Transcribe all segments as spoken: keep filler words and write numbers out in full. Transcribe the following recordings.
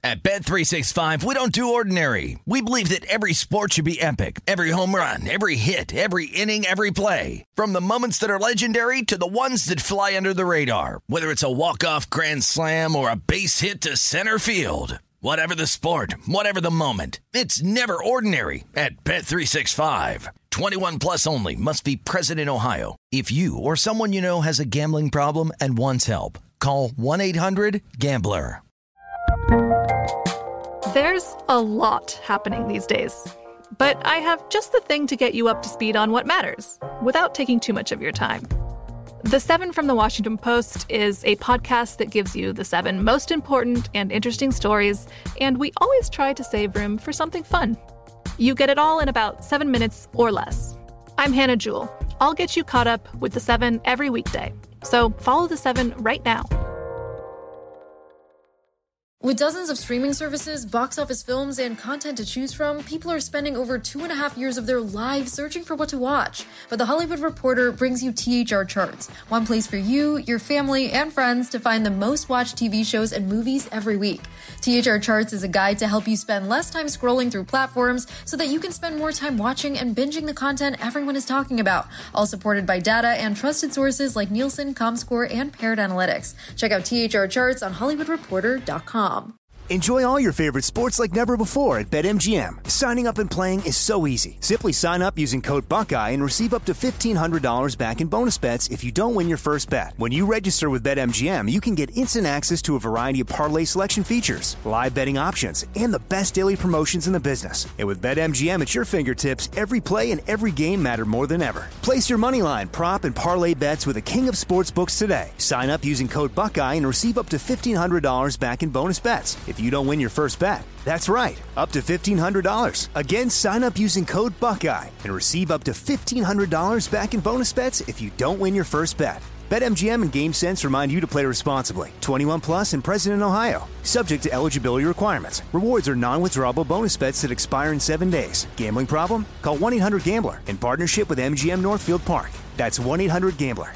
At Bet three sixty-five, we don't do ordinary. We believe that every sport should be epic. Every home run, every hit, every inning, every play. From the moments that are legendary to the ones that fly under the radar. Whether it's a walk-off grand slam or a base hit to center field. Whatever the sport, whatever the moment. It's never ordinary at Bet three sixty-five. twenty-one plus only. Must be present in Ohio. If you or someone you know has a gambling problem and wants help, call one eight hundred gambler. There's a lot happening these days, but I have just the thing to get you up to speed on what matters without taking too much of your time. The Seven from the Washington Post is a podcast that gives you the seven most important and interesting stories, and we always try to save room for something fun. You get it all in about seven minutes or less. I'm Hannah Jewell. I'll get you caught up with the Seven every weekday. So follow the Seven right now. With dozens of streaming services, box office films, and content to choose from, people are spending over two and a half years of their lives searching for what to watch. But The Hollywood Reporter brings you T H R Charts, one place for you, your family, and friends to find the most watched T V shows and movies every week. T H R Charts is a guide to help you spend less time scrolling through platforms so that you can spend more time watching and binging the content everyone is talking about, all supported by data and trusted sources like Nielsen, Comscore, and Paired Analytics. Check out T H R Charts on hollywood reporter dot com. Enjoy all your favorite sports like never before at BetMGM. Signing up and playing is so easy. Simply sign up using code Buckeye and receive up to fifteen hundred dollars back in bonus bets if you don't win your first bet. When you register with BetMGM, you can get instant access to a variety of parlay selection features, live betting options, and the best daily promotions in the business. And with BetMGM at your fingertips, every play and every game matter more than ever. Place your moneyline, prop, and parlay bets with the king of sportsbooks today. Sign up using code Buckeye and receive up to fifteen hundred dollars back in bonus bets if you don't win your first bet. That's right, up to fifteen hundred dollars. Again, sign up using code Buckeye and receive up to fifteen hundred dollars back in bonus bets if you don't win your first bet. BetMGM and GameSense remind you to play responsibly. twenty-one plus and present in Ohio. Subject to eligibility requirements. Rewards are non-withdrawable bonus bets that expire in seven days. Gambling problem? Call one eight hundred gambler in partnership with M G M Northfield Park. That's one eight hundred gambler.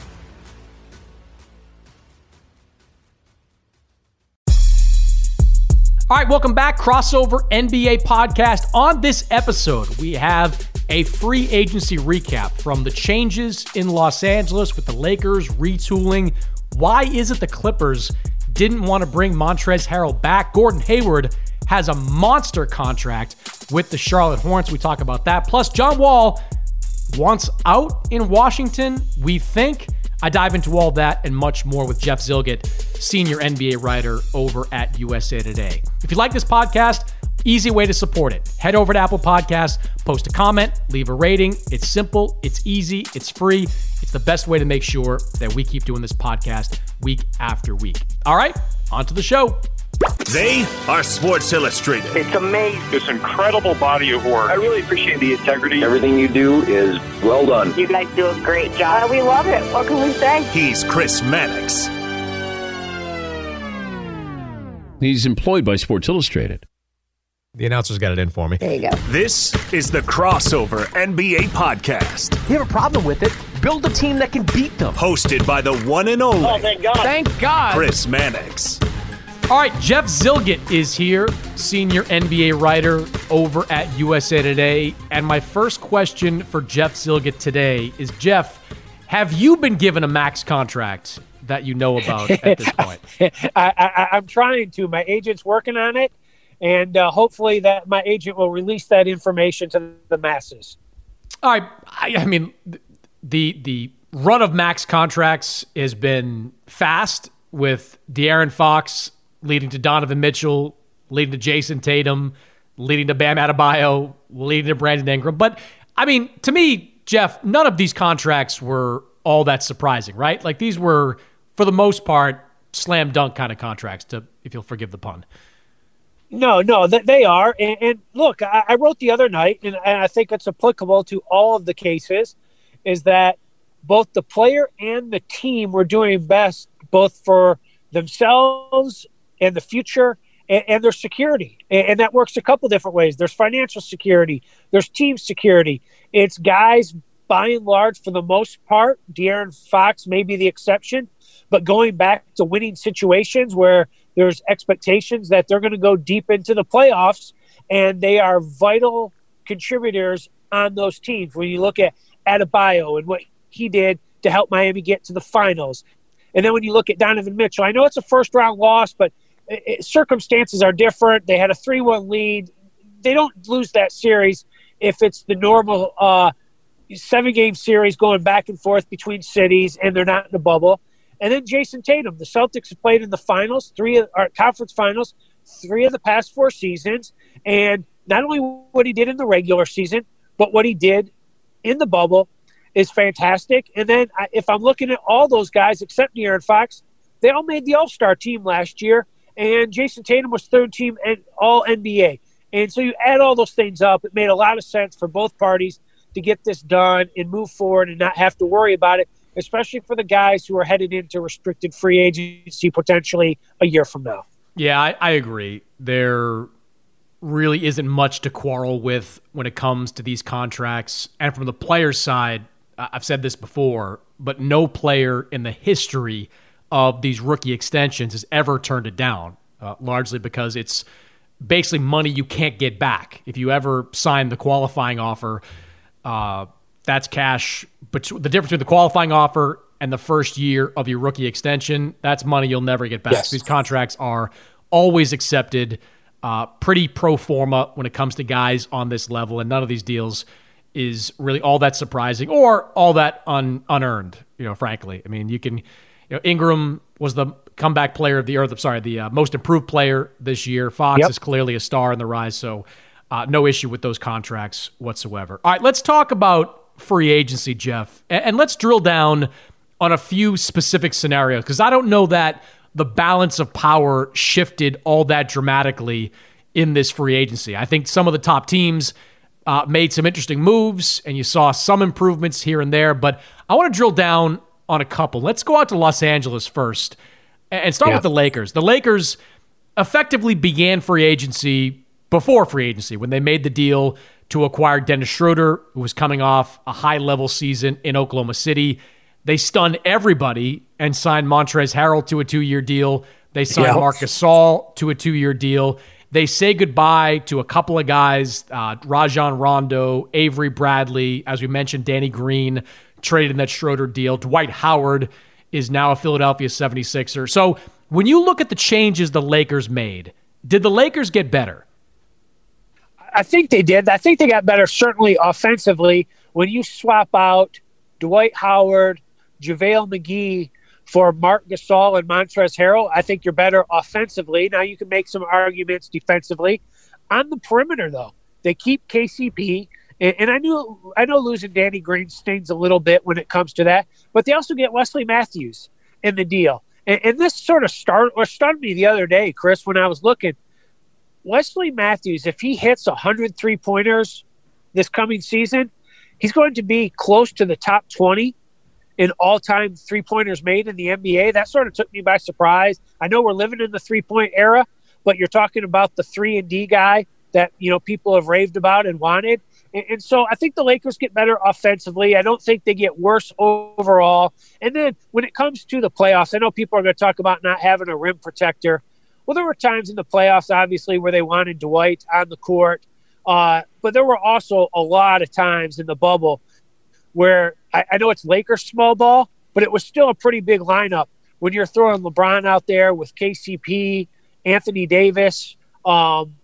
All right, welcome back. Crossover N B A podcast. On this episode, we have a free agency recap from the changes in Los Angeles with the Lakers retooling. Why is it the Clippers didn't want to bring Montrezl Harrell back? Gordon Hayward has a monster contract with the Charlotte Hornets. We talk about that. Plus, John Wall wants out in Washington, we think. I dive into all that and much more with Jeff Zillgitt, senior N B A writer over at U S A Today. If you like this podcast, easy way to support it. Head over to Apple Podcasts, post a comment, leave a rating. It's simple, it's easy, it's free. It's the best way to make sure that we keep doing this podcast week after week. All right, on to the show. They are Sports Illustrated. It's amazing. This incredible body of work. I really appreciate the integrity. Everything you do is well done. You guys do a great job. We love it. What can we say? He's Chris Mannix. He's employed by Sports Illustrated. The announcers got it in for me. There you go. This is the Crossover N B A podcast. You have a problem with it? Build a team that can beat them. Hosted by the one and only. Oh, thank God. Thank God. Chris Mannix. All right, Jeff Zillgitt is here, senior N B A writer over at U S A Today. And my first question for Jeff Zillgitt today is, Jeff, have you been given a max contract that you know about at this point? I, I, I'm trying to. My agent's working on it, and uh, hopefully that my agent will release that information to the masses. All right. I, I mean, the the run of max contracts has been fast with De'Aaron Fox leading to Donovan Mitchell, leading to Jason Tatum, leading to Bam Adebayo, leading to Brandon Ingram. But, I mean, to me, Jeff, none of these contracts were all that surprising, right? Like, these were, for the most part, slam dunk kind of contracts, to if you'll forgive the pun. No, no, they are. And, and look, I, I wrote the other night, and, and I think it's applicable to all of the cases, is that both the player and the team were doing best both for themselves and the future and, and their security. And, and that works a couple different ways. There's financial security. There's team security. It's guys, by and large, for the most part, De'Aaron Fox may be the exception, but going back to winning situations where There's expectations that they're going to go deep into the playoffs, and they are vital contributors on those teams. When you look at Adebayo and what he did to help Miami get to the finals. And then when you look at Donovan Mitchell, I know it's a first-round loss, but it, circumstances are different. They had a three one lead. They don't lose that series if it's the normal uh, seven-game series going back and forth between cities and they're not in the bubble. And then Jason Tatum. The Celtics have played in the finals, three of, or conference finals, three of the past four seasons. And not only what he did in the regular season, but what he did in the bubble is fantastic. And then I, if I'm looking at all those guys except De'Aaron Fox, they all made the All-Star team last year. And Jason Tatum was third team and all N B A. And so you add all those things up, it made a lot of sense for both parties to get this done and move forward and not have to worry about it, especially for the guys who are headed into restricted free agency potentially a year from now. Yeah, I, I agree. There really isn't much to quarrel with when it comes to these contracts. And from the player's side, I've said this before, but no player in the history of these rookie extensions has ever turned it down, uh, largely because it's basically money you can't get back. If you ever sign the qualifying offer, uh, that's cash. But the difference between the qualifying offer and the first year of your rookie extension, that's money you'll never get back. Yes. These contracts are always accepted, uh, pretty pro forma when it comes to guys on this level, and none of these deals is really all that surprising or all that un, unearned, you know, frankly. I mean, you can, you know, Ingram was the comeback player of the earth. I'm sorry, the uh, most improved player this year. Fox yep. is clearly a star in the rise, so uh, no issue with those contracts whatsoever. All right, let's talk about free agency, Jeff, and, and let's drill down on a few specific scenarios, because I don't know that the balance of power shifted all that dramatically in this free agency. I think some of the top teams uh, made some interesting moves, and you saw some improvements here and there, but I want to drill down on a couple. Let's go out to Los Angeles first and start yeah. with the Lakers. The Lakers effectively began free agency before free agency when they made the deal to acquire Dennis Schroeder, who was coming off a high-level season in Oklahoma City. They stunned everybody and signed Montrezl Harrell to a two-year deal. They signed yep. Marc Gasol to a two-year deal. They say goodbye to a couple of guys, uh, Rajon Rondo, Avery Bradley, as we mentioned, Danny Green, traded in that Schroeder deal. Dwight Howard is now a Philadelphia seventy-sixer. So when you look at the changes the Lakers made, did the Lakers get better? I think they did. I think they got better, certainly offensively. When you swap out Dwight Howard, JaVale McGee for Marc Gasol and Montrezl Harrell, I think you're better offensively. Now you can make some arguments defensively. On the perimeter, though, they keep K C P. And, and I knew I know losing Danny Green stings a little bit when it comes to that, but they also get Wesley Matthews in the deal. And, and this sort of started or stunned me the other day, Chris, when I was looking. Wesley Matthews, if he hits one hundred three-pointers this coming season, he's going to be close to the top twenty in all-time three-pointers made in the N B A. That sort of took me by surprise. I know we're living in the three-point era, but you're talking about the three and D guy that, you know, people have raved about and wanted. And, and so I think the Lakers get better offensively. I don't think they get worse overall. And then when it comes to the playoffs, I know people are going to talk about not having a rim protector. Well, there were times in the playoffs, obviously, where they wanted Dwight on the court. Uh, but there were also a lot of times in the bubble where I, I know it's Lakers small ball, but it was still a pretty big lineup when you're throwing LeBron out there with K C P, Anthony Davis, um,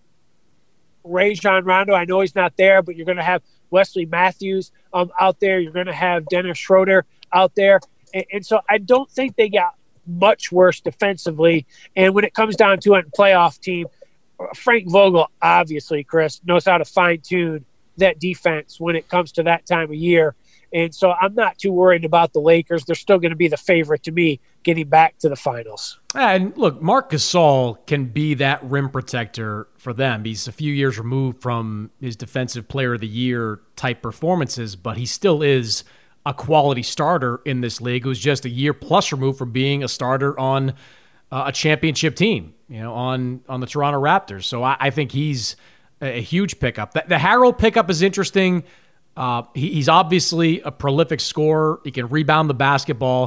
Rajon Rondo. I know he's not there, but you're going to have Wesley Matthews um, out there. You're going to have Dennis Schroeder out there. And, and so I don't think they got much worse defensively. And when it comes down to it, playoff team, Frank Vogel, obviously, Chris, knows how to fine-tune that defense when it comes to that time of year. And so I'm not too worried about the Lakers. They're still going to be the favorite to me getting back to the finals. And look, Marc Gasol can be that rim protector for them. He's a few years removed from his defensive player of the year type performances, but he still is a quality starter in this league who's just a year plus removed from being a starter on uh, a championship team, you know, on, on the Toronto Raptors. So I, I think he's a, a huge pickup. The, the Harrell pickup is interesting. Uh, he, he's obviously a prolific scorer. He can rebound the basketball.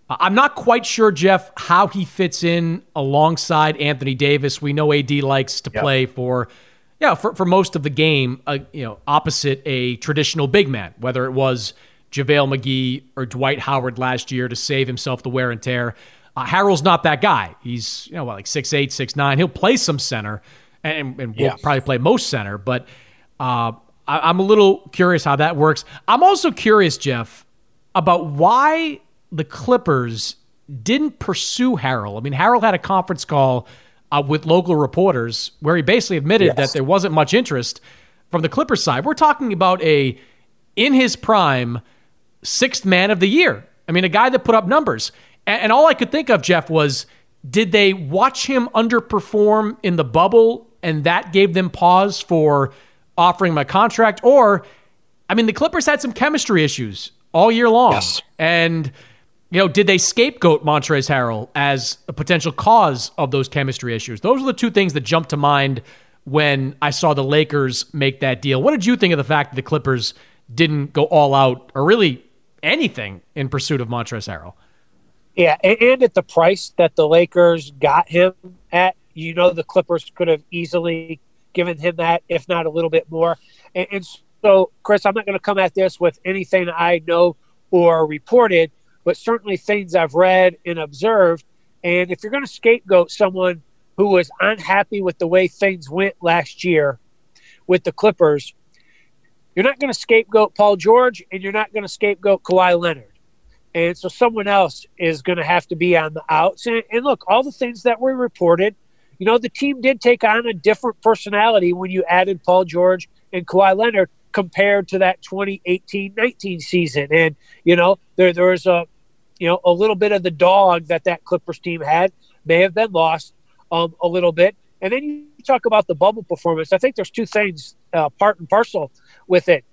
I'm not quite sure, Jeff, how he fits in alongside Anthony Davis. We know A D likes to yep. play for, yeah, for, for most of the game, uh, you know, opposite a traditional big man, whether it was JaVale McGee or Dwight Howard last year to save himself the wear and tear. Uh, Harrell's not that guy. He's, you know, what, like six eight, six nine. He'll play some center and, and yeah. will probably play most center, but uh, I, I'm a little curious how that works. I'm also curious, Jeff, about why the Clippers didn't pursue Harrell. I mean, Harrell had a conference call uh, with local reporters where he basically admitted yes. that there wasn't much interest from the Clippers side. We're talking about a, in his prime, sixth man of the year. I mean, a guy that put up numbers. And, and all I could think of, Jeff, was did they watch him underperform in the bubble and that gave them pause for offering him a contract? Or, I mean, the Clippers had some chemistry issues all year long. Yes. And, you know, did they scapegoat Montrezl Harrell as a potential cause of those chemistry issues? Those are the two things that jumped to mind when I saw the Lakers make that deal. What did you think of the fact that the Clippers didn't go all out or really anything in pursuit of Montrezl Harrell? Yeah, and at the price that the Lakers got him at, you know, the Clippers could have easily given him that, if not a little bit more. And, and so, Chris, I'm not going to come at this with anything I know or reported, but certainly things I've read and observed. And if you're going to scapegoat someone who was unhappy with the way things went last year with the Clippers, you're not going to scapegoat Paul George and you're not going to scapegoat Kawhi Leonard. And so someone else is going to have to be on the outs. And, and look, all the things that were reported, you know, the team did take on a different personality when you added Paul George and Kawhi Leonard compared to that twenty eighteen nineteen season. And, you know, there there was a, you know, a little bit of the dog that that Clippers team had may have been lost um, a little bit. And then you talk about the bubble performance. I think there's two things, uh, part and parcel with it,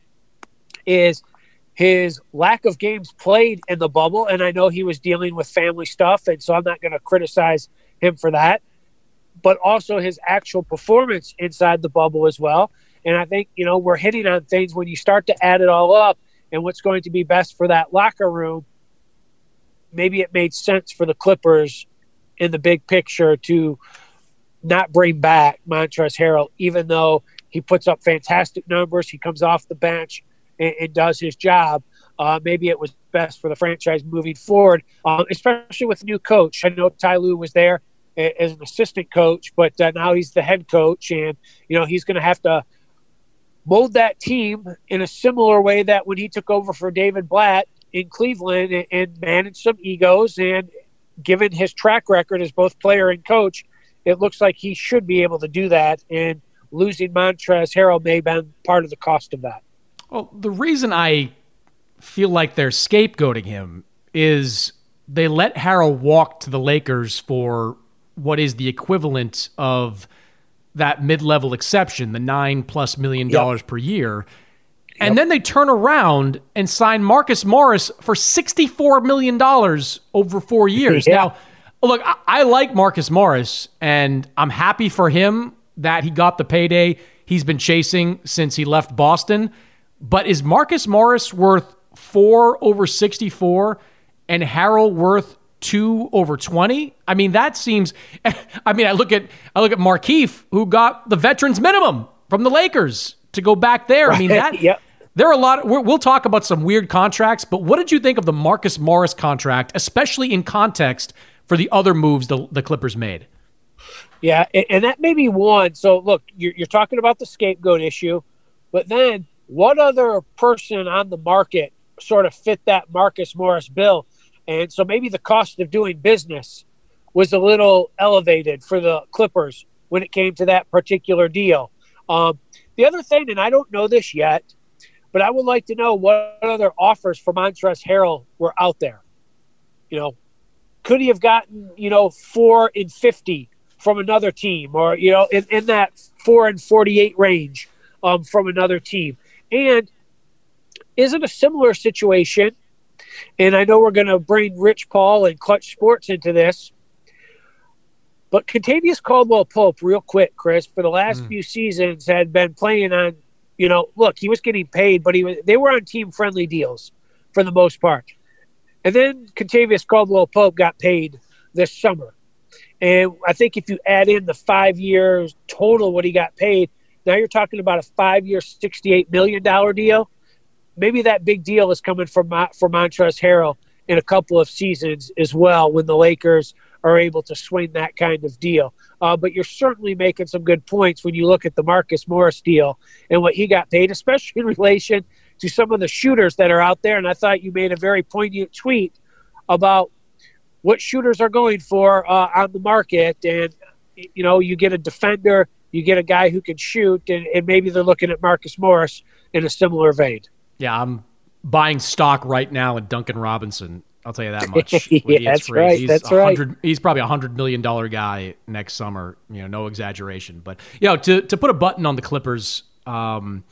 is his lack of games played in the bubble. And I know he was dealing with family stuff, and so I'm not going to criticize him for that, but also his actual performance inside the bubble as well. And I think, you know, we're hitting on things when you start to add it all up and what's going to be best for that locker room. Maybe it made sense for the Clippers in the big picture to not bring back Montrezl Harrell, even though he puts up fantastic numbers. He comes off the bench and, and does his job. Uh, maybe it was best for the franchise moving forward, um, especially with a new coach. I know Ty Lue was there as an assistant coach, but uh, now he's the head coach, and you know he's going to have to mold that team in a similar way that when he took over for David Blatt in Cleveland and, and manage some egos. And given his track record as both player and coach, it looks like he should be able to do that. And losing Montrezl Harrell may have been part of the cost of that. Well, the reason I feel like they're scapegoating him is they let Harrell walk to the Lakers for what is the equivalent of that mid-level exception, the nine plus million dollars yep. per year. And yep. then they turn around and sign Marcus Morris for sixty-four million dollars over four years. yeah. Now, look, I, I like Marcus Morris, and I'm happy for him that he got the payday he's been chasing since he left Boston. But is Marcus Morris worth four over sixty-four and Harrell worth two over twenty? I mean, that seems, I mean, I look at, I look at Markieff, who got the veterans minimum from the Lakers to go back there. Right. I mean, that, yep. there are a lot, of, we'll talk about some weird contracts, but what did you think of the Marcus Morris contract, especially in context for the other moves the, the Clippers made? Yeah. And, and that may be one. So look, you're, you're talking about the scapegoat issue, but then what other person on the market sort of fit that Marcus Morris bill? And so maybe the cost of doing business was a little elevated for the Clippers when it came to that particular deal. Um, the other thing, and I don't know this yet, but I would like to know what other offers for Montrezl Harrell were out there. You know, could he have gotten, you know, four and fifty from another team, or, you know, in, in that four and forty-eight range um, from another team? And is it a similar situation? And I know we're going to bring Rich Paul and Clutch Sports into this, but Kentavious Caldwell-Pope, real quick, Chris, for the last mm. few seasons had been playing on, you know, look, he was getting paid, but he was, they were on team-friendly deals for the most part. And then Kentavious Caldwell-Pope got paid this summer. And I think if you add in the five years total what he got paid, now you're talking about a five-year, sixty-eight million dollars deal. Maybe that big deal is coming from for Montrezl Harrell in a couple of seasons as well when the Lakers are able to swing that kind of deal. Uh, but you're certainly making some good points when you look at the Marcus Morris deal and what he got paid, especially in relation to some of the shooters that are out there. And I thought you made a very poignant tweet about what shooters are going for uh, on the market. And, you know, you get a defender, you get a guy who can shoot, and, and maybe they're looking at Marcus Morris in a similar vein. Yeah, I'm buying stock right now in Duncan Robinson. I'll tell you that much. yeah, that's right. He's that's right. He's probably a hundred million dollar guy next summer. You know, no exaggeration. But you know, to to put a button on the Clippers, um,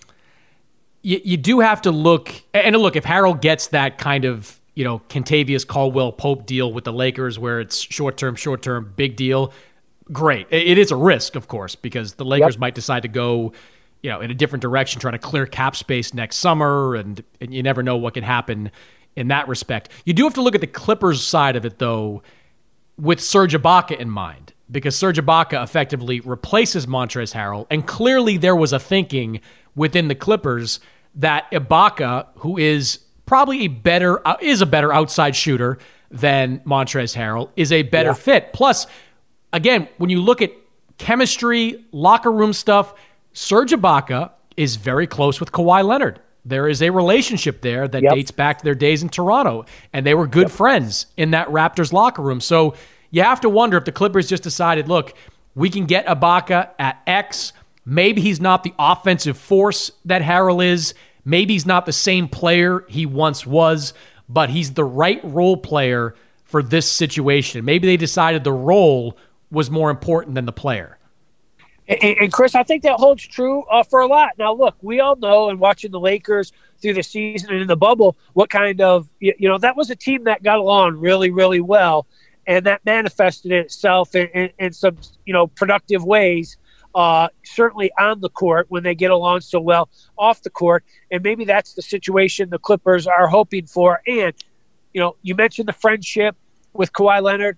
you you do have to look. And look, if Harrell gets that kind of you know Kentavious Caldwell-Pope deal with the Lakers, where it's short term, short term, big deal, great. It is a risk, of course, because the Lakers yep. might decide to go, you know, in a different direction, trying to clear cap space next summer, and, and you never know what can happen in that respect. You do have to look at the Clippers side of it, though, with Serge Ibaka in mind, because Serge Ibaka effectively replaces Montrezl Harrell, and clearly there was a thinking within the Clippers that Ibaka, who is probably a better uh, is a better outside shooter than Montrezl Harrell, is a better yeah. fit. Plus, again, when you look at chemistry, locker room stuff, Serge Ibaka is very close with Kawhi Leonard. There is a relationship there that yep. dates back to their days in Toronto, and they were good yep. friends in that Raptors locker room. So you have to wonder if the Clippers just decided, look, we can get Ibaka at X. Maybe he's not the offensive force that Harrell is. Maybe he's not the same player he once was, but he's the right role player for this situation. Maybe they decided the role was more important than the player. And, and Chris, I think that holds true uh, for a lot. Now, look, we all know, and watching the Lakers through the season and in the bubble, what kind of, you, you know, that was a team that got along really, really well. And that manifested itself in, in, in some, you know, productive ways, uh, certainly on the court when they get along so well off the court. And maybe that's the situation the Clippers are hoping for. And, you know, you mentioned the friendship with Kawhi Leonard.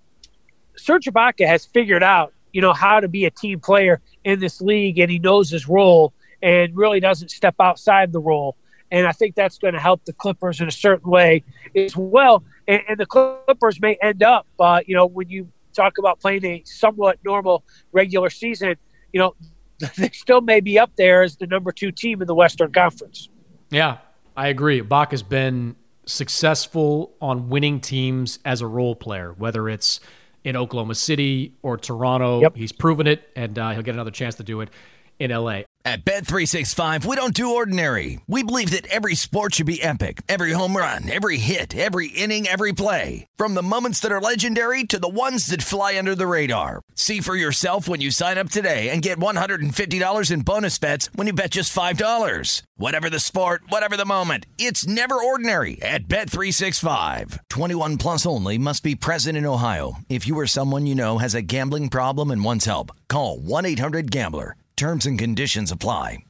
Serge Ibaka has figured out, you know, how to be a team player in this league, and he knows his role and really doesn't step outside the role. And I think that's going to help the Clippers in a certain way as well. And, and the Clippers may end up, uh, you know, when you talk about playing a somewhat normal regular season, you know, they still may be up there as the number two team in the Western Conference. Yeah, I agree. Ibaka's been successful on winning teams as a role player, whether it's in Oklahoma City or Toronto. Yep. He's proven it, and uh, he'll get another chance to do it in L A. At Bet three sixty-five, we don't do ordinary. We believe that every sport should be epic. Every home run, every hit, every inning, every play. From the moments that are legendary to the ones that fly under the radar. See for yourself when you sign up today and get one hundred fifty dollars in bonus bets when you bet just five dollars. Whatever the sport, whatever the moment, it's never ordinary at Bet three sixty-five. twenty-one plus only. Must be present in Ohio. If you or someone you know has a gambling problem and wants help, call one eight hundred gambler. Terms and conditions apply.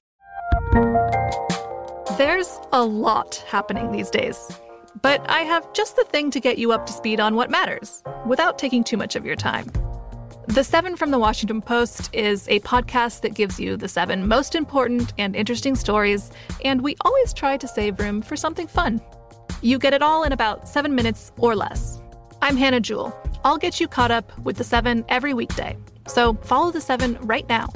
There's a lot happening these days, but I have just the thing to get you up to speed on what matters without taking too much of your time. The Seven from the Washington Post is a podcast that gives you the seven most important and interesting stories, and we always try to save room for something fun. You get it all in about seven minutes or less. I'm Hannah Jewell. I'll get you caught up with the Seven every weekday. So follow the Seven right now.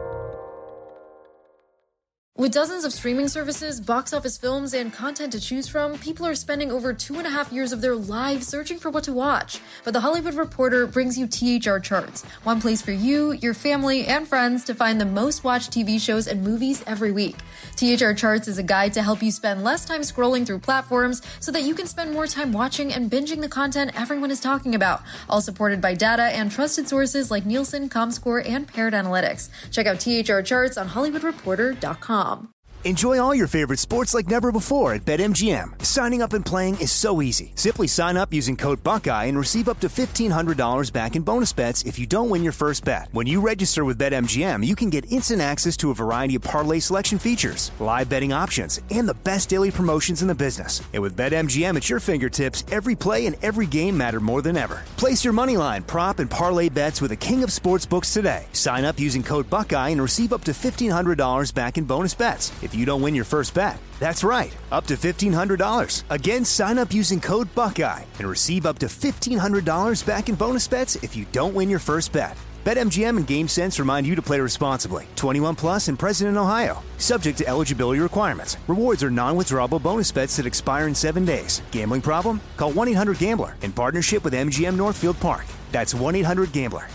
With dozens of streaming services, box office films, and content to choose from, people are spending over two and a half years of their lives searching for what to watch. But The Hollywood Reporter brings you T H R Charts, one place for you, your family, and friends to find the most watched T V shows and movies every week. T H R Charts is a guide to help you spend less time scrolling through platforms so that you can spend more time watching and binging the content everyone is talking about, all supported by data and trusted sources like Nielsen, ComScore, and Paired Analytics. Check out T H R Charts on Hollywood Reporter dot com. Enjoy all your favorite sports like never before at BetMGM. Signing up and playing is so easy. Simply sign up using code Buckeye and receive up to fifteen hundred dollars back in bonus bets if you don't win your first bet. When you register with BetMGM, you can get instant access to a variety of parlay selection features, live betting options, and the best daily promotions in the business. And with BetMGM at your fingertips, every play and every game matter more than ever. Place your moneyline, prop, and parlay bets with the king of sportsbooks today. Sign up using code Buckeye and receive up to fifteen hundred dollars back in bonus bets if you don't win your first bet. That's right, up to fifteen hundred dollars. Again, sign up using code Buckeye and receive up to fifteen hundred dollars back in bonus bets if you don't win your first bet. BetMGM and GameSense remind you to play responsibly. twenty-one plus and present in Ohio. Subject to eligibility requirements. Rewards are non-withdrawable bonus bets that expire in seven days. Gambling problem? Call one eight hundred gambler in partnership with M G M Northfield Park. That's one eight hundred gambler.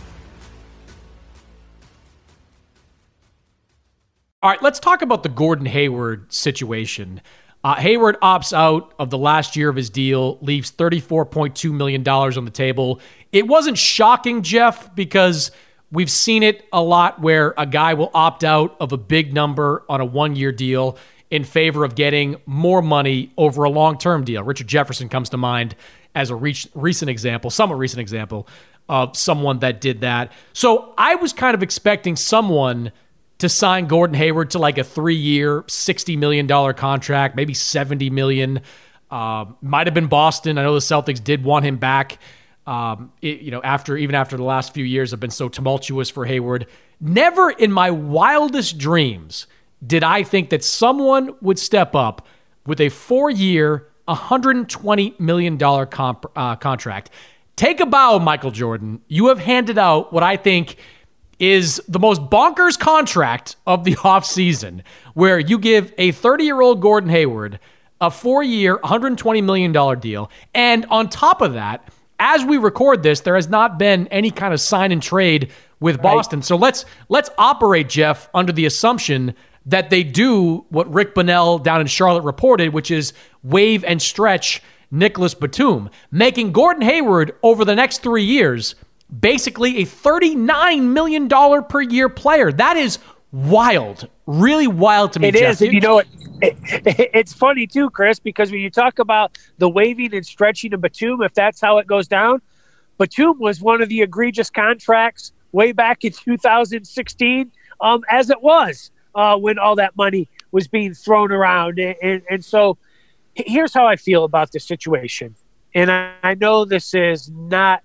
All right, let's talk about the Gordon Hayward situation. Uh, Hayward opts out of the last year of his deal, leaves thirty-four point two million dollars on the table. It wasn't shocking, Jeff, because we've seen it a lot where a guy will opt out of a big number on a one-year deal in favor of getting more money over a long-term deal. Richard Jefferson comes to mind as a re- recent example, somewhat recent example of someone that did that. So I was kind of expecting someone to sign Gordon Hayward to like a three-year, sixty million dollars contract, maybe seventy million dollars. Uh, might have been Boston. I know the Celtics did want him back. Um, it, you know, after even after the last few years have been so tumultuous for Hayward. Never in my wildest dreams did I think that someone would step up with a four-year, one hundred twenty million dollars comp, uh, contract. Take a bow, Michael Jordan. You have handed out what I think is the most bonkers contract of the offseason, where you give a thirty-year-old Gordon Hayward a four-year, one hundred twenty million dollars deal. And on top of that, as we record this, there has not been any kind of sign and trade with Boston. Right. So let's let's operate, Jeff, under the assumption that they do what Rick Bonnell down in Charlotte reported, which is waive and stretch Nicholas Batum, making Gordon Hayward over the next three years basically a thirty-nine million dollars per year player. That is wild. Really wild to me, It Jeff. is. And you know, it, it, it's funny, too, Chris, because when you talk about the waiving and stretching of Batum, if that's how it goes down, Batum was one of the egregious contracts way back in two thousand sixteen, um, as it was uh, when all that money was being thrown around. And, and, and so here's how I feel about this situation. And I, I know this is not,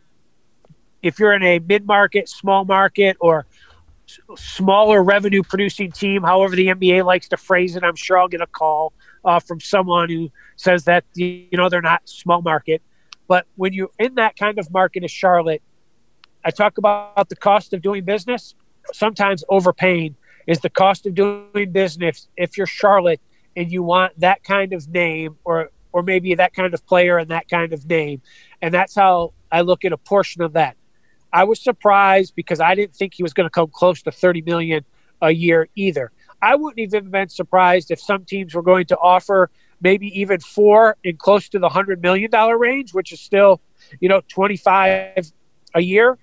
if you're in a mid-market, small market, or smaller revenue-producing team, however the N B A likes to phrase it, I'm sure I'll get a call uh, from someone who says that, you know, they're not small market. But when you're in that kind of market as Charlotte, I talk about the cost of doing business. Sometimes overpaying is the cost of doing business if you're Charlotte and you want that kind of name, or or maybe that kind of player and that kind of name. And that's how I look at a portion of that. I was surprised because I didn't think he was going to come close to thirty million dollars a year either. I wouldn't even have been surprised if some teams were going to offer maybe even four in close to the one hundred million dollars range, which is still, you know, twenty-five a year.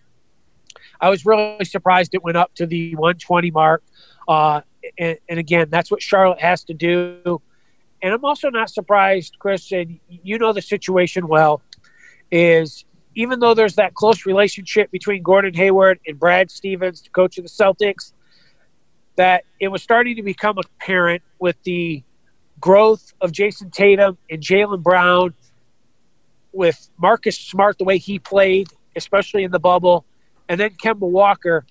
I was really surprised it went up to the one twenty mark. Uh, and, and again, that's what Charlotte has to do. And I'm also not surprised, Chris, and you know the situation well, is even though there's that close relationship between Gordon Hayward and Brad Stevens, the coach of the Celtics, that it was starting to become apparent with the growth of Jason Tatum and Jaylen Brown, with Marcus Smart, the way he played, especially in the bubble, and then Kemba Walker,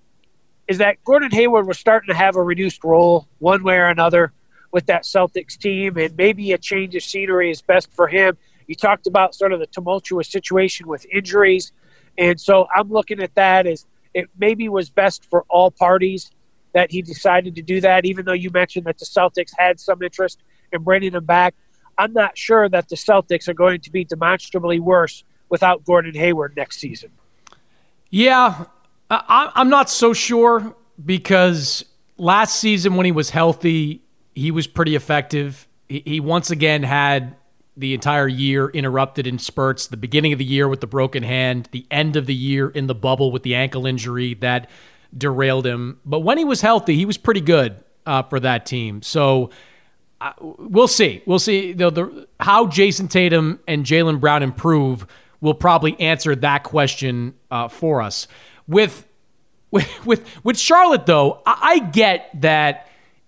is that Gordon Hayward was starting to have a reduced role one way or another with that Celtics team, and maybe a change of scenery is best for him. You talked about sort of the tumultuous situation with injuries. And so I'm looking at that as it maybe was best for all parties that he decided to do that, even though you mentioned that the Celtics had some interest in bringing him back. I'm not sure that the Celtics are going to be demonstrably worse without Gordon Hayward next season. Yeah, I'm not so sure, because last season when he was healthy, he was pretty effective. He once again had the entire year interrupted in spurts, the beginning of the year with the broken hand, the end of the year in the bubble with the ankle injury that derailed him. But when he was healthy, he was pretty good. uh, for that team. So uh, we'll see. We'll see the, the, how Jason Tatum and Jaylen Brown improve will probably answer that question uh, for us. With, with, with, with Charlotte, though, I, I get that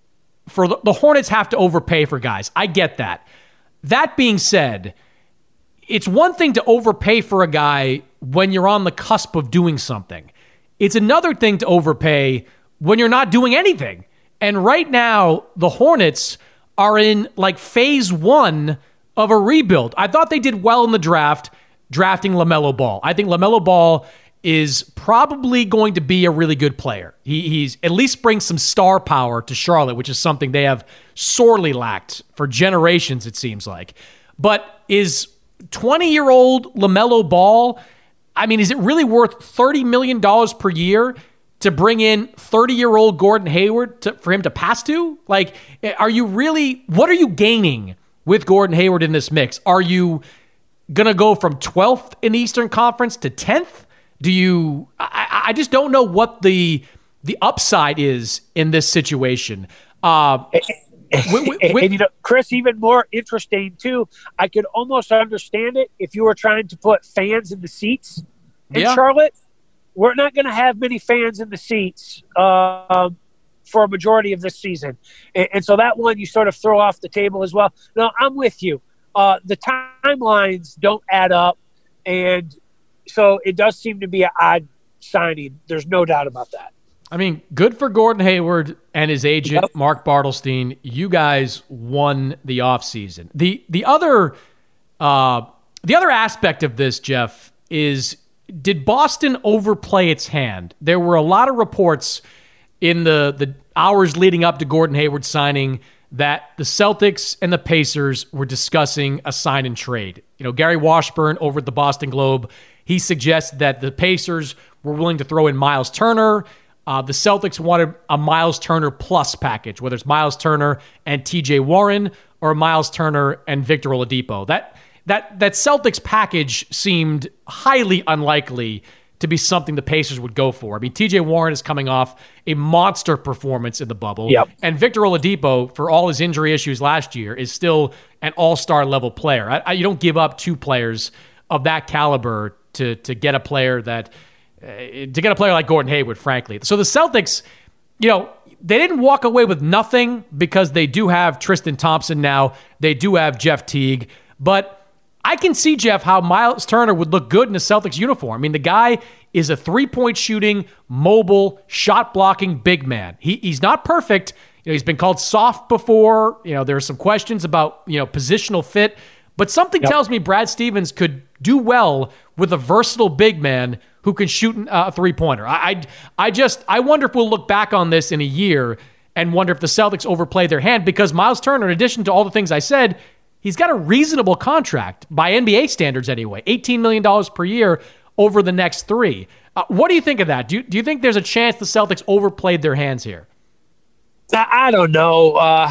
for the, the Hornets have to overpay for guys. I get that. That being said, it's one thing to overpay for a guy when you're on the cusp of doing something. It's another thing to overpay when you're not doing anything. And right now, the Hornets are in like phase one of a rebuild. I thought they did well in the draft, drafting LaMelo Ball. I think LaMelo Ball is probably going to be a really good player. He, he's at least brings some star power to Charlotte, which is something they have sorely lacked for generations, it seems like. But is twenty-year-old LaMelo Ball, I mean, is it really worth thirty million dollars per year to bring in thirty-year-old Gordon Hayward to, for him to pass to? Like, are you really, what are you gaining with Gordon Hayward in this mix? Are you going to go from twelfth in the Eastern Conference to tenth? Do you, I, I just don't know what the the upside is in this situation. Uh, with, with, and, and, you know, Chris, even more interesting too, I could almost understand it if you were trying to put fans in the seats in yeah. Charlotte. We're not going to have many fans in the seats uh, for a majority of this season. And, and so that one you sort of throw off the table as well. No, I'm with you. Uh, the timelines don't add up, and so it does seem to be an odd signing. There's no doubt about that. I mean, good for Gordon Hayward and his agent, yep. Mark Bartelstein. You guys won the offseason. The the other uh, the other aspect of this, Jeff, is did Boston overplay its hand? There were a lot of reports in the, the hours leading up to Gordon Hayward signing that the Celtics and the Pacers were discussing a sign and trade. You know, Gary Washburn over at the Boston Globe, he suggests that the Pacers were willing to throw in Miles Turner. Uh, the Celtics wanted a Miles Turner plus package, whether it's Miles Turner and T J Warren or Miles Turner and Victor Oladipo. That that that Celtics package seemed highly unlikely to be something the Pacers would go for. I mean, T J Warren is coming off a monster performance in the bubble. Yep. And Victor Oladipo, for all his injury issues last year, is still an all-star level player. I, I, you don't give up two players of that caliber to to get a player that uh, to get a player like Gordon Hayward, frankly. So the Celtics, you know, they didn't walk away with nothing because they do have Tristan Thompson now. They do have Jeff Teague. But I can see, Jeff, how Miles Turner would look good in a Celtics uniform. I mean, the guy is a three-point shooting, mobile, shot-blocking big man. He he's not perfect. You know, he's been called soft before. You know, there are some questions about, you know, positional fit. But something yep. tells me Brad Stevens could do well with a versatile big man who can shoot a three-pointer. I, I, I just, I wonder if we'll look back on this in a year and wonder if the Celtics overplayed their hand, because Miles Turner, in addition to all the things I said, he's got a reasonable contract by N B A standards anyway, eighteen million dollars per year over the next three. Uh, what do you think of that? Do you, do you think there's a chance the Celtics overplayed their hands here? I don't know. Uh,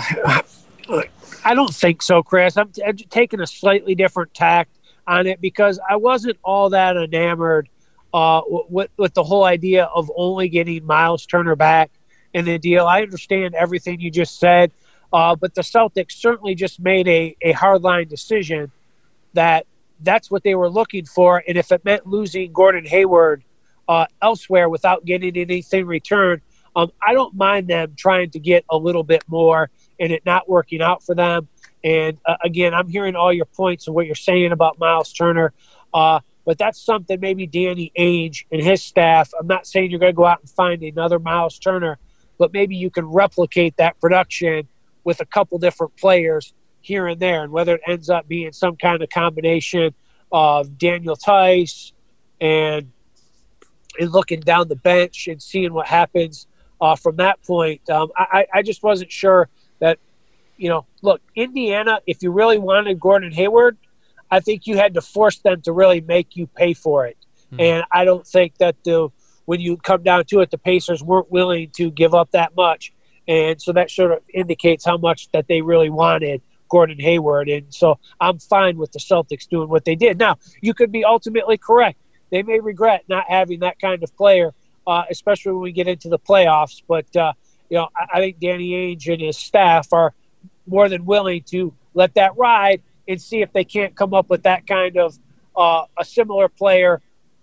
I don't think so, Chris. I'm, I'm taking a slightly different tack on it because I wasn't all that enamored uh, with, with the whole idea of only getting Miles Turner back in the deal. I understand everything you just said. Uh, but the Celtics certainly just made a, a hardline decision that that's what they were looking for. And if it meant losing Gordon Hayward uh, elsewhere without getting anything returned, um, I don't mind them trying to get a little bit more and it not working out for them. And, uh, again, I'm hearing all your points and what you're saying about Miles Turner. Uh, but that's something maybe Danny Ainge and his staff, I'm not saying you're going to go out and find another Miles Turner, but maybe you can replicate that production with a couple different players here and there, and whether it ends up being some kind of combination of Daniel Tice and, and looking down the bench and seeing what happens uh, from that point. Um, I, I just wasn't sure that, you know, look, Indiana, if you really wanted Gordon Hayward, I think you had to force them to really make you pay for it. Mm-hmm. And I don't think that the when you come down to it, the Pacers weren't willing to give up that much. And so that sort of indicates how much that they really wanted Gordon Hayward. And so I'm fine with the Celtics doing what they did. Now, you could be ultimately correct. They may regret not having that kind of player, uh, especially when we get into the playoffs. But uh, you know, I, I think Danny Ainge and his staff are more than willing to let that ride and see if they can't come up with that kind of uh, a similar player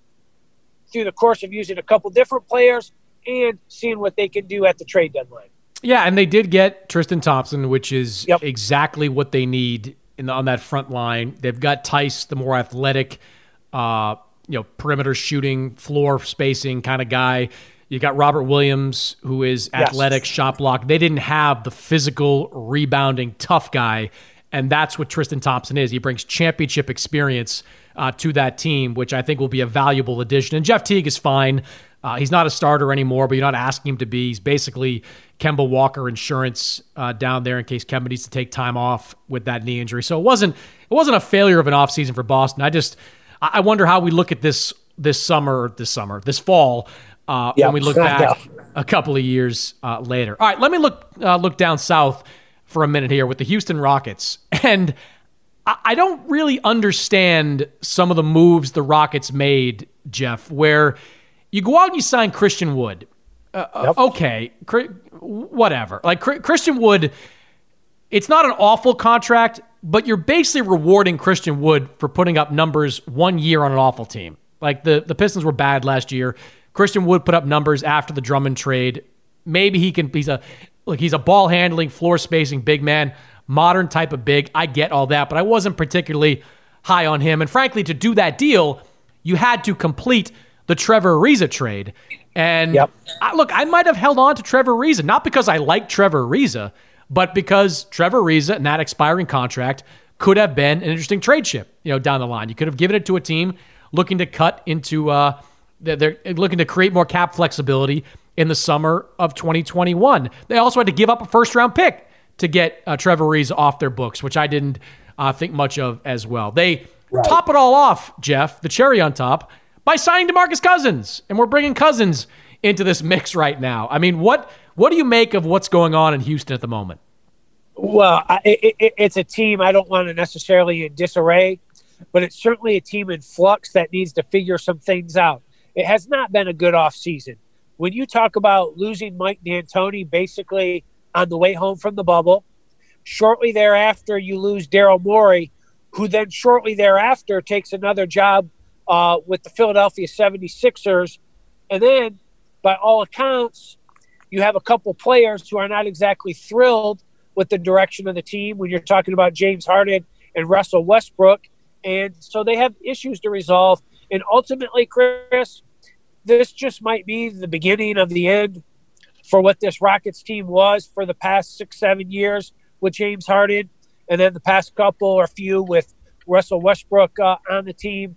through the course of using a couple different players and seeing what they can do at the trade deadline. Yeah, and they did get Tristan Thompson, which is yep. exactly what they need in the, on that front line. They've got Tice, the more athletic, uh, you know, perimeter shooting, floor spacing kind of guy. You got Robert Williams, who is athletic, yes. shot block. They didn't have the physical, rebounding, tough guy, and that's what Tristan Thompson is. He brings championship experience uh, to that team, which I think will be a valuable addition. And Jeff Teague is fine. Uh, he's not a starter anymore, but you're not asking him to be. He's basically Kemba Walker insurance uh, down there in case Kemba needs to take time off with that knee injury. So it wasn't it wasn't a failure of an offseason for Boston. I just I wonder how we look at this this summer, this summer, this fall uh, yep. when we look back a couple of years uh, later. All right, let me look uh, look down south for a minute here with the Houston Rockets. And I, I don't really understand some of the moves the Rockets made, Jeff, where you go out and you sign Christian Wood. Uh, yep. Okay, whatever. Like Christian Wood, it's not an awful contract, but you're basically rewarding Christian Wood for putting up numbers one year on an awful team. Like the, the Pistons were bad last year. Christian Wood put up numbers after the Drummond trade. Maybe he can. He's a look. He's a ball handling, floor spacing big man, modern type of big. I get all that, but I wasn't particularly high on him. And frankly, to do that deal, you had to complete the Trevor Ariza trade. And yep. I, look, I might have held on to Trevor Ariza, not because I like Trevor Ariza, but because Trevor Ariza and that expiring contract could have been an interesting trade chip, you know, down the line. You could have given it to a team looking to cut into, uh, they're looking to create more cap flexibility in the summer of twenty twenty-one. They also had to give up a first round pick to get uh, Trevor Ariza off their books, which I didn't uh, think much of as well. They right. top it all off, Jeff, the cherry on top, by signing DeMarcus Cousins. And we're bringing Cousins into this mix right now. I mean, what what do you make of what's going on in Houston at the moment? Well, I, it, it's a team I don't want to necessarily in disarray, but it's certainly a team in flux that needs to figure some things out. It has not been a good offseason. When you talk about losing Mike D'Antoni basically on the way home from the bubble, shortly thereafter you lose Daryl Morey, who then shortly thereafter takes another job Uh, with the Philadelphia seventy-sixers. And then, by all accounts, you have a couple players who are not exactly thrilled with the direction of the team when you're talking about James Harden and Russell Westbrook. And so they have issues to resolve. And ultimately, Chris, this just might be the beginning of the end for what this Rockets team was for the past six, seven years with James Harden, and then the past couple or few with Russell Westbrook uh, on the team.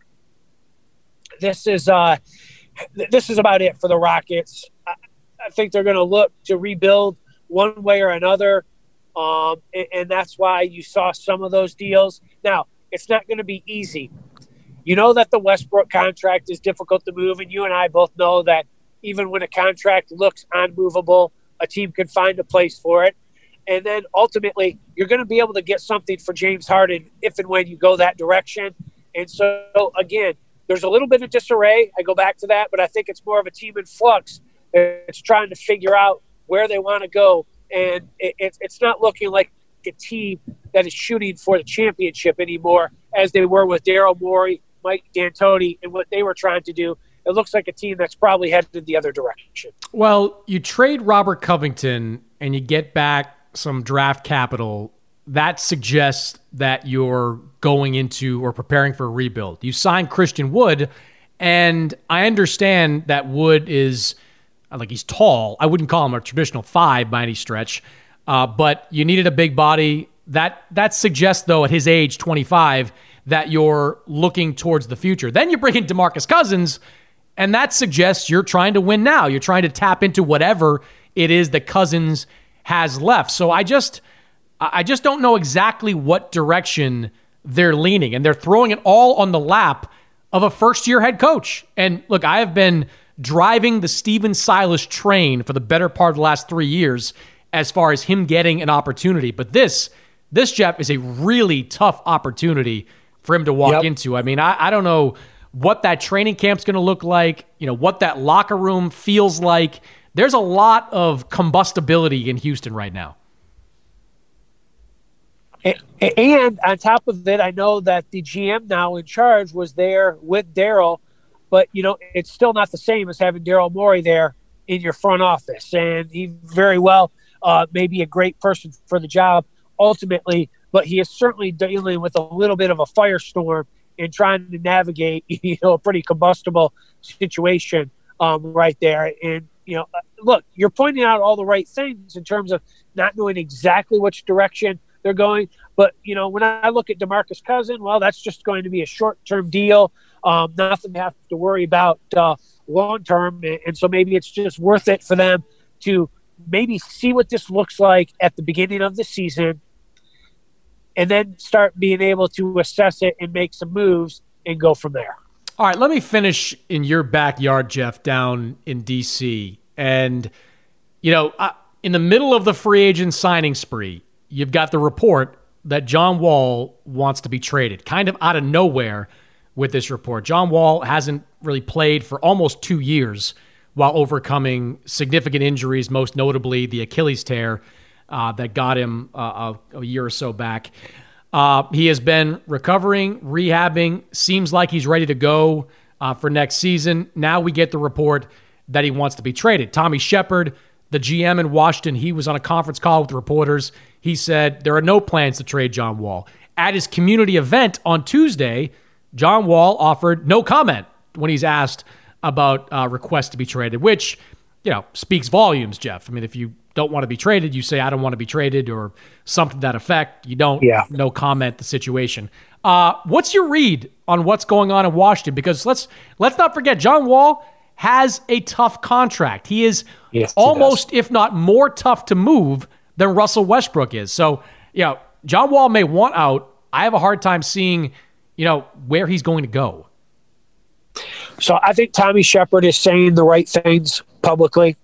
This is uh, this is about it for the Rockets. I, I think they're going to look to rebuild one way or another, um, and, and that's why you saw some of those deals. Now, it's not going to be easy. You know that the Westbrook contract is difficult to move, and you and I both know that even when a contract looks unmovable, a team can find a place for it. And then ultimately, you're going to be able to get something for James Harden if and when you go that direction. And so, again, there's a little bit of disarray. I go back to that, but I think it's more of a team in flux. It's trying to figure out where they want to go. And it, it, it's not looking like a team that is shooting for the championship anymore as they were with Daryl Morey, Mike D'Antoni, and what they were trying to do. It looks like a team that's probably headed in the other direction. Well, you trade Robert Covington and you get back some draft capital. That suggests that you're going into or preparing for a rebuild. You signed Christian Wood, and I understand that Wood is, like, he's tall. I wouldn't call him a traditional five by any stretch, uh, but you needed a big body. That that suggests, though, at his age, twenty-five, that you're looking towards the future. Then you bring in DeMarcus Cousins, and that suggests you're trying to win now. You're trying to tap into whatever it is that Cousins has left. So I just... I just don't know exactly what direction they're leaning, and they're throwing it all on the lap of a first-year head coach. And look, I have been driving the Stephen Silas train for the better part of the last three years as far as him getting an opportunity. But this, this Jeff, is a really tough opportunity for him to walk yep. into. I mean, I, I don't know what that training camp's going to look like, you know, what that locker room feels like. there's a lot of combustibility in Houston right now. And on top of it, I know that the G M now in charge was there with Daryl, but, you know, it's still not the same as having Daryl Morey there in your front office. And he very well uh, may be a great person for the job ultimately, but he is certainly dealing with a little bit of a firestorm and trying to navigate, you know, a pretty combustible situation um, right there. And, you know, look, you're pointing out all the right things in terms of not knowing exactly which direction they're going. But, you know, when I look at DeMarcus Cousins, well, that's just going to be a short-term deal. Um, nothing to have to worry about uh, long-term. And so maybe it's just worth it for them to maybe see what this looks like at the beginning of the season and then start being able to assess it and make some moves and go from there. All right, let me finish in your backyard, Jeff, down in D C. And, you know, I, in the middle of the free agent signing spree, you've got the report that John Wall wants to be traded, kind of out of nowhere with this report. John Wall hasn't really played for almost two years while overcoming significant injuries, most notably the Achilles tear uh, that got him uh, a, a year or so back. Uh, he has been recovering, rehabbing, seems like he's ready to go uh, for next season. Now we get the report that he wants to be traded. Tommy Shepard, the G M in Washington, he was on a conference call with reporters. He said there are no plans to trade John Wall. At his community event on Tuesday, John Wall offered no comment when he's asked about uh, requests to be traded, which, you know, speaks volumes, Jeff. I mean, if you don't want to be traded, you say, I don't want to be traded, or something to that effect. You don't, yeah. no comment the situation. Uh, what's your read on what's going on in Washington? Because let's let's not forget, John Wall has a tough contract. He is yes, almost, he if not more tough to move than Russell Westbrook is. So, you know, John Wall may want out. I have a hard time seeing, you know, where he's going to go. So I think Tommy Shepard is saying the right things publicly.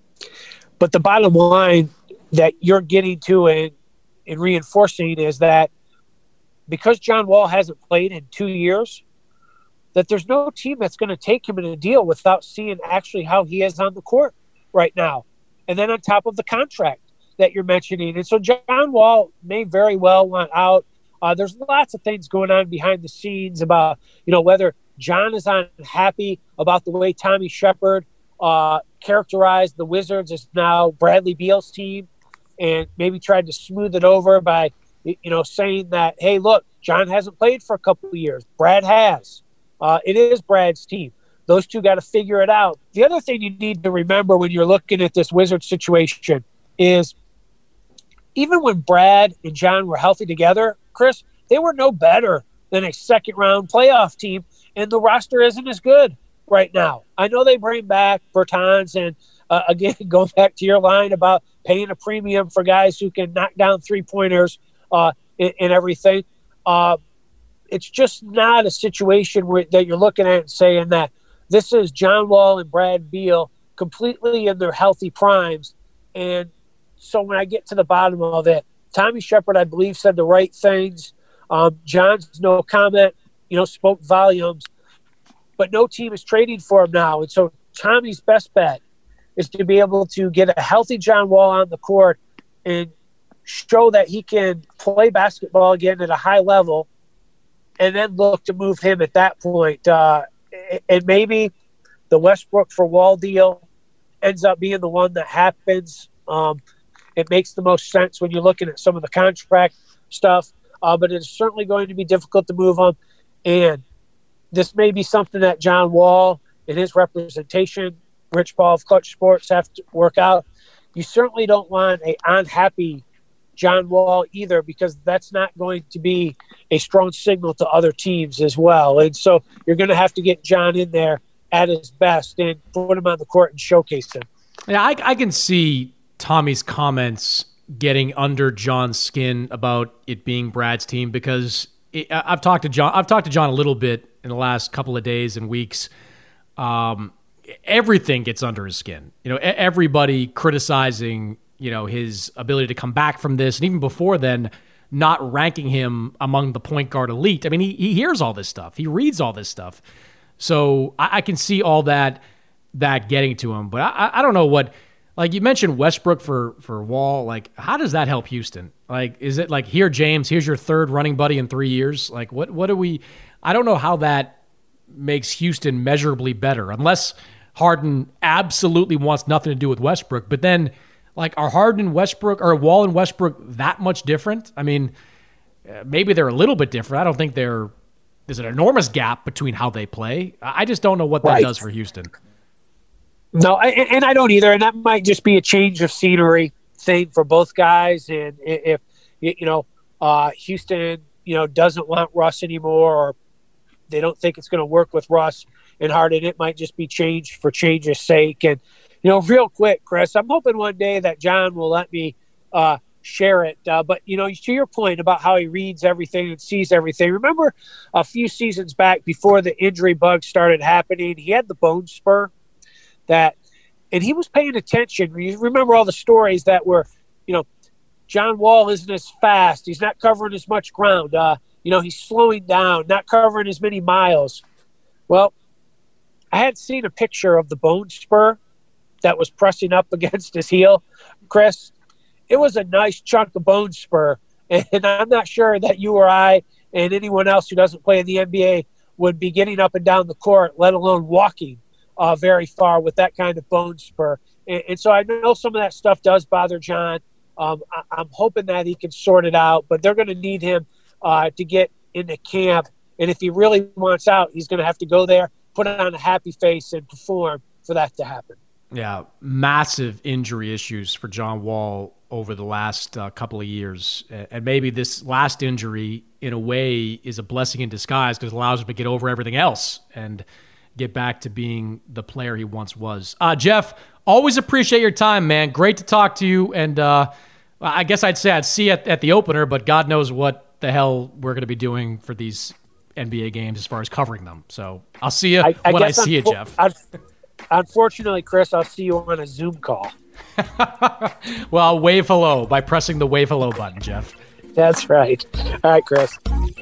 But the bottom line that you're getting to and, and reinforcing is that because John Wall hasn't played in two years, that there's no team that's going to take him in a deal without seeing actually how he is on the court right now. And then on top of the contract that you're mentioning. And so John Wall may very well want out. Uh, there's lots of things going on behind the scenes about, you know, whether John is unhappy about the way Tommy Shepard uh, characterized the Wizards as now Bradley Beal's team, and maybe tried to smooth it over by, you know, saying that, hey, look, John hasn't played for a couple of years. Brad has. Uh, it is Brad's team. Those two got to figure it out. The other thing you need to remember when you're looking at this Wizards situation is even when Brad and John were healthy together, Chris, they were no better than a second-round playoff team, and the roster isn't as good right now. I know they bring back Bertans, and uh, again, going back to your line about paying a premium for guys who can knock down three-pointers uh, and, and everything. Uh, it's just not a situation where, that you're looking at and saying that this is John Wall and Brad Beal completely in their healthy primes. And so when I get to the bottom of it, Tommy Shepard, I believe, said the right things. Um, John's no comment, you know, spoke volumes, but no team is trading for him now. And so Tommy's best bet is to be able to get a healthy John Wall on the court and show that he can play basketball again at a high level, and then look to move him at that point. Uh, and maybe the Westbrook for Wall deal ends up being the one that happens. Um, it makes the most sense when you're looking at some of the contract stuff, uh, but it's certainly going to be difficult to move on. And this may be something that John Wall and his representation, Rich Paul of Clutch Sports, have to work out. You certainly don't want an unhappy John Wall either, because that's not going to be a strong signal to other teams as well. And so you're going to have to get John in there at his best and put him on the court and showcase him. Yeah, I, I can see Tommy's comments getting under John's skin about it being Brad's team, because it, I've talked to John. I've talked to John a little bit in the last couple of days and weeks. Um, everything gets under his skin. You know, everybody criticizing, you know, his ability to come back from this, and even before then, not ranking him among the point guard elite. I mean, he he hears all this stuff. He reads all this stuff. So I, I can see all that that getting to him. But I, I don't know what, like you mentioned Westbrook for, for Wall. Like, how does that help Houston? Like, is it like, here, James, here's your third running buddy in three years? Like, what, what do we, I don't know how that makes Houston measurably better, unless Harden absolutely wants nothing to do with Westbrook. But then, like, are Harden and Westbrook, or Wall and Westbrook that much different? I mean, maybe they're a little bit different. I don't think they're, there's an enormous gap between how they play. I just don't know what that right. does for Houston. No, and I don't either. And that might just be a change of scenery thing for both guys. And if, you know, uh, Houston, you know, doesn't want Russ anymore, or they don't think it's going to work with Russ and Harden, it might just be change for change's sake. And, you know, real quick, Chris, I'm hoping one day that John will let me uh, share it. Uh, but, you know, to your point about how he reads everything and sees everything, remember a few seasons back before the injury bug started happening, he had the bone spur that, and he was paying attention. You remember all the stories that were, you know, John Wall isn't as fast. He's not covering as much ground. Uh, you know, he's slowing down, not covering as many miles. Well, I had seen a picture of the bone spur that was pressing up against his heel, Chris. It was a nice chunk of bone spur, and I'm not sure that you or I and anyone else who doesn't play in the N B A would be getting up and down the court, let alone walking uh, very far with that kind of bone spur. And, and so I know some of that stuff does bother John. Um, I, I'm hoping that he can sort it out, but they're going to need him uh, to get into camp. And if he really wants out, he's going to have to go there, put on a happy face, and perform for that to happen. Yeah, massive injury issues for John Wall over the last uh, couple of years. And maybe this last injury, in a way, is a blessing in disguise because it allows him to get over everything else and get back to being the player he once was. Uh, Jeff, always appreciate your time, man. Great to talk to you. And uh, I guess I'd say I'd see you at, at the opener, but God knows what the hell we're going to be doing for these N B A games as far as covering them. So I'll see you I, I when I see you, Jeff. I'd, unfortunately, Chris, I'll see you on a Zoom call. Well, wave hello by pressing the wave hello button, Jeff. That's right. All right, Chris.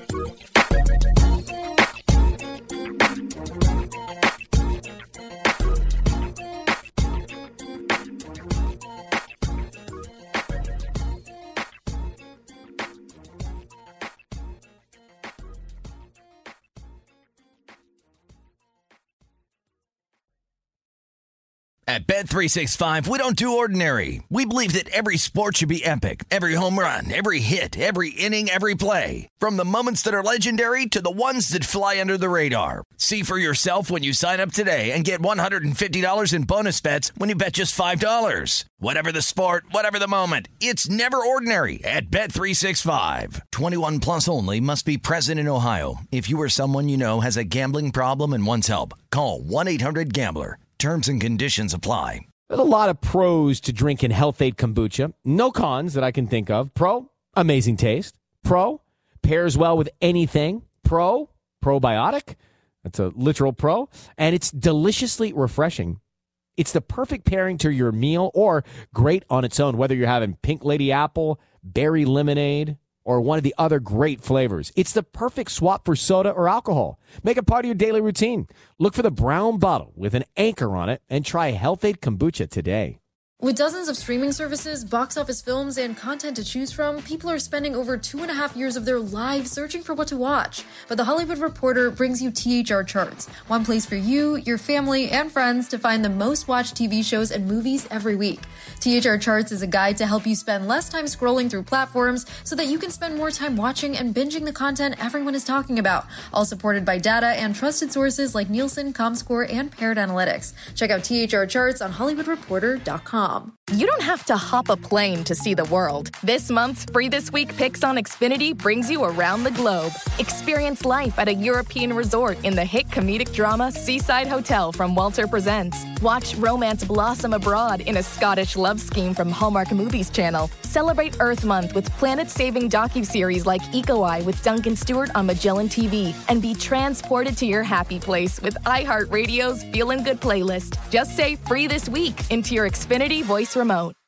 At Bet three sixty-five, we don't do ordinary. We believe that every sport should be epic. Every home run, every hit, every inning, every play. From the moments that are legendary to the ones that fly under the radar. See for yourself when you sign up today and get one hundred fifty dollars in bonus bets when you bet just five dollars. Whatever the sport, whatever the moment, it's never ordinary at Bet three sixty-five. twenty-one plus only. Must be present in Ohio. If you or someone you know has a gambling problem and wants help, call one eight hundred gambler. Terms and conditions apply. There's a lot of pros to drinking Health-Ade kombucha. No cons that I can think of. Pro, amazing taste. Pro, pairs well with anything. Pro, probiotic. That's a literal pro. And it's deliciously refreshing. It's the perfect pairing to your meal or great on its own, whether you're having pink lady apple, berry lemonade, or one of the other great flavors. It's the perfect swap for soda or alcohol. Make it part of your daily routine. Look for the brown bottle with an anchor on it and try Health-Ade kombucha today. With dozens of streaming services, box office films, and content to choose from, people are spending over two and a half years of their lives searching for what to watch. But The Hollywood Reporter brings you T H R Charts, one place for you, your family, and friends to find the most watched T V shows and movies every week. T H R Charts is a guide to help you spend less time scrolling through platforms so that you can spend more time watching and binging the content everyone is talking about, all supported by data and trusted sources like Nielsen, ComScore, and Paired Analytics. Check out T H R Charts on hollywood reporter dot com. You don't have to hop a plane to see the world. This month's Free This Week picks on Xfinity brings you around the globe. Experience life at a European resort in the hit comedic drama Seaside Hotel from Walter Presents. Watch romance blossom abroad in a Scottish love scheme from Hallmark Movies Channel. Celebrate Earth Month with planet-saving docuseries like Eco Eye with Duncan Stewart on Magellan T V. And be transported to your happy place with iHeartRadio's Feelin' Good playlist. Just say Free This Week into your Xfinity voice remote.